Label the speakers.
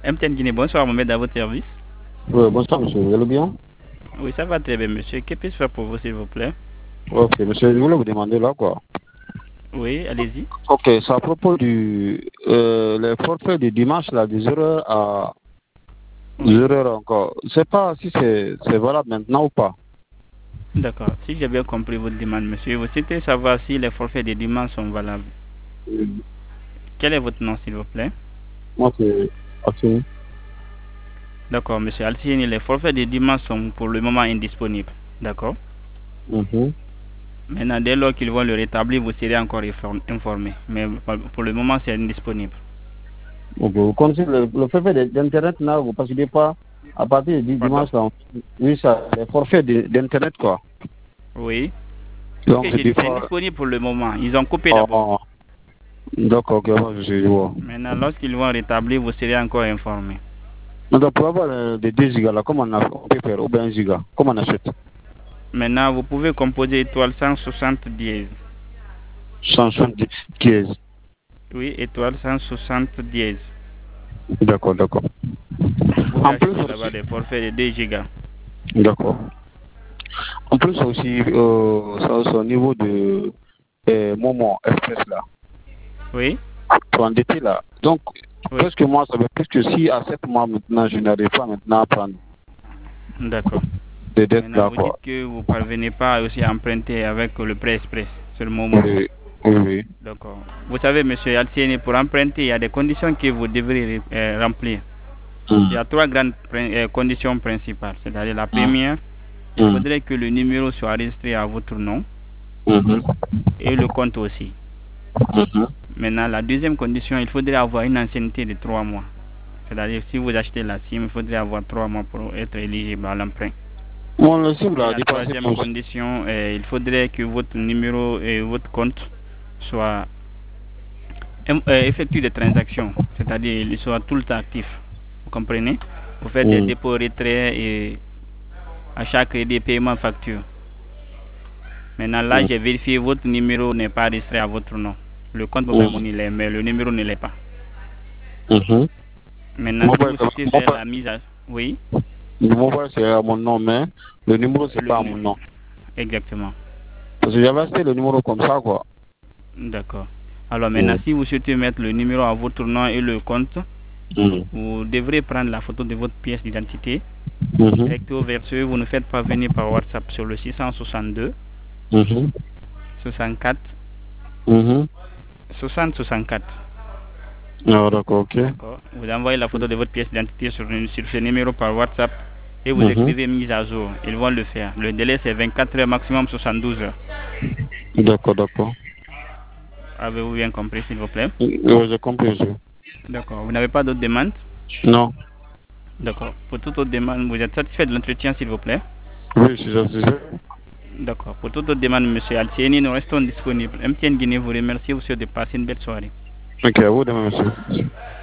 Speaker 1: MTN Guinée, bonsoir, Mohamed, à votre service.
Speaker 2: Oui, bonsoir, monsieur. Vous allez bien?
Speaker 1: Oui, ça va très bien, monsieur. Que puis-je faire pour vous, s'il vous plaît?
Speaker 2: Ok, monsieur, je voulais vous demander là, quoi.
Speaker 1: Oui, allez-y.
Speaker 2: Ok, c'est à propos les forfaits du dimanche, là, de 0h à
Speaker 1: Oui,
Speaker 2: 0h encore. Je sais pas si c'est valable maintenant ou pas.
Speaker 1: d'accord. Si j'ai bien compris votre demande, monsieur, vous souhaitez savoir si les forfaits des dimanches sont valables. Quel est votre nom, s'il vous plaît?
Speaker 2: Moi, c'est Assini.
Speaker 1: D'accord, monsieur Alcieni, les forfaits des dimanches sont pour le moment indisponibles. D'accord.
Speaker 2: Mhm.
Speaker 1: Maintenant, dès lors qu'ils vont le rétablir, vous serez encore informé. Mais pour le moment, c'est indisponible.
Speaker 2: Ok, vous connaissez le forfait d'Internet, là, vous ne passez pas à partir du
Speaker 1: Pardon?
Speaker 2: dimanche, là. Oui, ça, les forfaits d'Internet, quoi.
Speaker 1: Oui. Ok,
Speaker 2: Donc, c'est
Speaker 1: j'ai
Speaker 2: des
Speaker 1: dit c'est
Speaker 2: fois.
Speaker 1: indisponible pour le moment. Ils ont coupé d'abord.
Speaker 2: Oh, d'accord, ok, moi, je vois.
Speaker 1: Maintenant, lorsqu'ils vont rétablir, vous serez encore informé.
Speaker 2: Donc, pour avoir des 2 gigas, là, comment on peut faire? Ou bien 1 giga, comment on achète?
Speaker 1: Maintenant, vous pouvez composer étoile 160 dièse.
Speaker 2: 170 15.
Speaker 1: Oui, étoile 160 dièse.
Speaker 2: D'accord, d'accord.
Speaker 1: Vous pouvez
Speaker 2: En plus
Speaker 1: acheter là-bas
Speaker 2: aussi,
Speaker 1: des forfaits de 2 gigas.
Speaker 2: d'accord. En plus aussi, ça, c'est au niveau de Momo Express là,
Speaker 1: Oui,
Speaker 2: pour endetter là. Donc,
Speaker 1: oui,
Speaker 2: presque moi, ça veut dire que si à 7 mois maintenant, je n'arrive pas maintenant à prendre
Speaker 1: d'accord.
Speaker 2: des dettes
Speaker 1: Maintenant,
Speaker 2: là,
Speaker 1: vous dites
Speaker 2: quoi.
Speaker 1: que vous ne parvenez pas aussi à emprunter avec le prêt express sur le moment.
Speaker 2: Oui, oui, oui.
Speaker 1: D'accord. Vous savez, monsieur Alcieni, pour emprunter, il y a des conditions que vous devrez remplir. Il y a trois grandes conditions principales. C'est-à-dire la première, il
Speaker 2: Mm.
Speaker 1: faudrait que le numéro soit enregistré à votre nom
Speaker 2: Mhm.
Speaker 1: et le compte aussi.
Speaker 2: Mhm.
Speaker 1: Maintenant, la deuxième condition, il faudrait avoir une ancienneté de 3 mois. C'est-à-dire, si vous achetez la SIM, il faudrait avoir 3 mois pour être éligible à l'emprunt.
Speaker 2: Bon, le cible
Speaker 1: Et
Speaker 2: a
Speaker 1: la
Speaker 2: dépassé
Speaker 1: troisième
Speaker 2: tous.
Speaker 1: condition, il faudrait que votre numéro et votre compte soient effectuent des transactions, c'est-à-dire ils soient tout le temps actifs. Vous comprenez? Vous faites des
Speaker 2: Mm.
Speaker 1: dépôts, retraits et à chaque crédit paiement facture. Maintenant, là,
Speaker 2: Mm.
Speaker 1: j'ai vérifié, votre numéro n'est pas enregistré à votre nom. Le compte mobile
Speaker 2: Mm.
Speaker 1: money l'est, mais le numéro ne l'est pas.
Speaker 2: Mhm.
Speaker 1: Maintenant, si
Speaker 2: Mobile,
Speaker 1: vous souhaitez faire
Speaker 2: mobile,
Speaker 1: la mise à... Oui,
Speaker 2: mobile, c'est à mon nom, mais le numéro, c'est
Speaker 1: le...
Speaker 2: pas à mon nom.
Speaker 1: exactement.
Speaker 2: Parce que j'avais acheté le numéro comme ça, quoi.
Speaker 1: D'accord. Alors maintenant,
Speaker 2: Mm.
Speaker 1: si vous souhaitez mettre le numéro à votre nom et le compte,
Speaker 2: Mm.
Speaker 1: vous devrez prendre la photo de votre pièce d'identité,
Speaker 2: Mhm.
Speaker 1: recto verso, vous nous faites parvenir par WhatsApp sur le 662
Speaker 2: Mhm.
Speaker 1: 64
Speaker 2: Mhm.
Speaker 1: 60 64.
Speaker 2: Ah, d'accord, ok.
Speaker 1: D'accord. Vous envoyez la photo de votre pièce d'identité sur ce numéro par WhatsApp et vous
Speaker 2: Mhm.
Speaker 1: écrivez mise à jour. Ils vont le faire. Le délai c'est 24 heures, maximum 72 heures.
Speaker 2: D'accord, d'accord.
Speaker 1: Avez-vous bien compris, s'il vous plaît?
Speaker 2: Oui, j'ai compris, monsieur.
Speaker 1: D'accord. Vous n'avez pas d'autres demandes?
Speaker 2: Non.
Speaker 1: D'accord. Pour toute autre demande, vous êtes satisfait de l'entretien, s'il vous plaît?
Speaker 2: Oui, je suis satisfait.
Speaker 1: D'accord. Pour toute autre demande, monsieur Alcieni, nous restons disponibles. MTN Guinée vous remercie aussi de passer une belle soirée.
Speaker 2: Ok, à vous demain, monsieur.